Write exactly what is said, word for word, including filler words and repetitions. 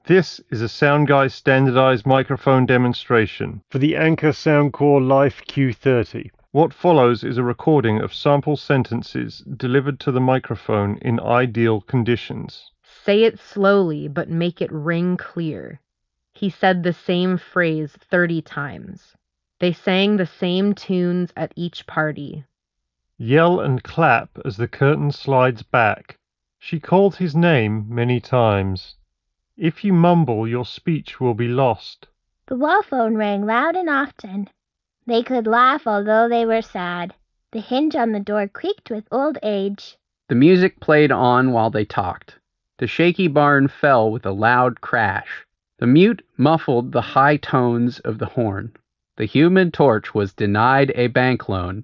This is a Soundguy standardized microphone demonstration for the Anker Soundcore Life Q thirty. What follows is a recording of sample sentences delivered to the microphone in ideal conditions. Say it slowly, but make it ring clear. He said the same phrase thirty times. They sang the same tunes at each party. Yell and clap as the curtain slides back. She called his name many times. If you mumble, your speech will be lost. The wall phone rang loud and often. They could laugh although they were sad. The hinge on the door creaked with old age. The music played on while they talked. The shaky barn fell with a loud crash. The mute muffled the high tones of the horn. The Human Torch was denied a bank loan